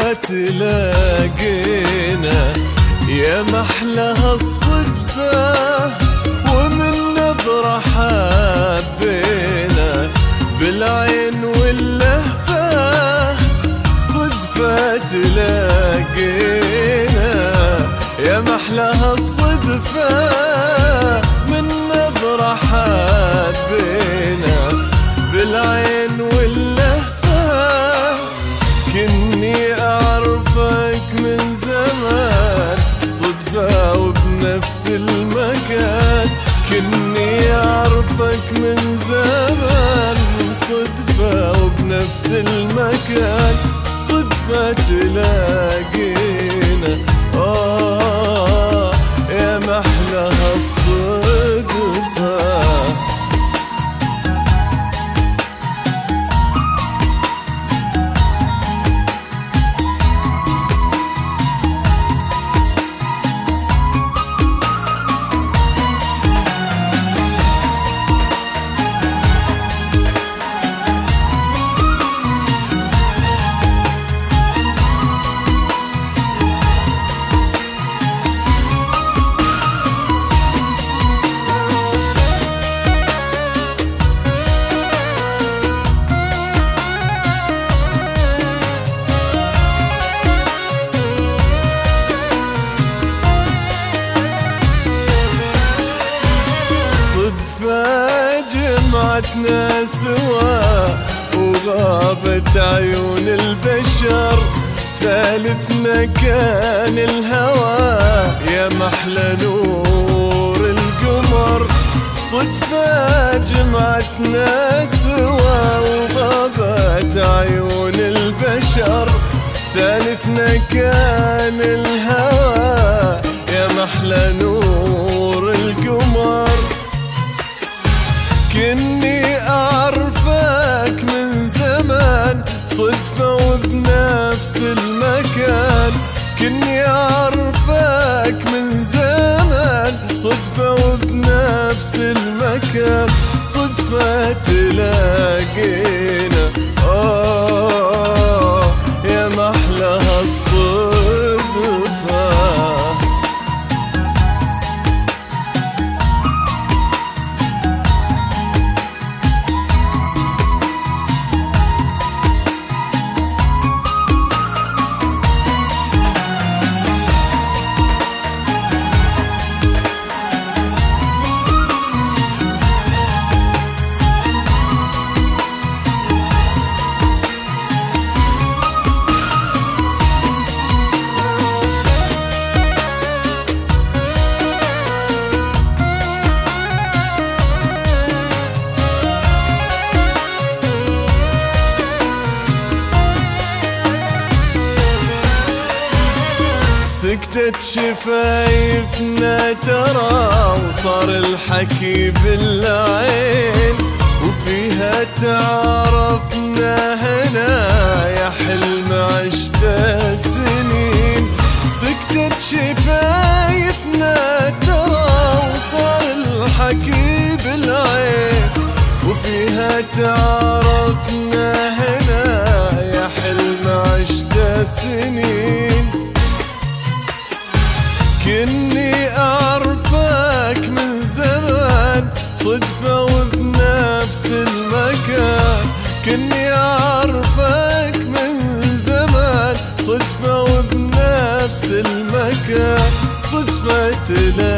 تلاقينا يا محلى الصدفة، ومن نظرة حبينا بالعين واللهفة. صدفة تلاقينا يا محلى الصدفة، من نظرة حبينا بالعين واللهفة. كني أعرفك من زمان صدفة وبنفس المكان، كني أعرفك من زمان صدفة وبنفس المكان. صدفة تلاقينا يا محلى الصدفة. جمعتنا سوا وغابت عيون البشر، ثالثنا كان الهوى يا محلى نور القمر. صدفة جمعتنا سوا وغابت عيون البشر، ثالثنا كان الهوى يا محلى نور القمر. كني أعرفك من زمان صدفة وبنفس المكان، كني أعرفك من زمان صدفة وبنفس المكان. صدفة تلاقينا يا محلى الصدفة. سكتت شفايفنا ترى وصار الحكي بالعين، وفيها تعرفنا هنا يا حلم عشت السنين. سكتت شفايفنا ترى وصار الحكي بالعين، وفيها تعرفنا هنا يا حلم عشت السنين. كني أعرفك من زمان صدفة وبنفس المكان، كني أعرفك من زمان صدفة وبنفس المكان. صدفة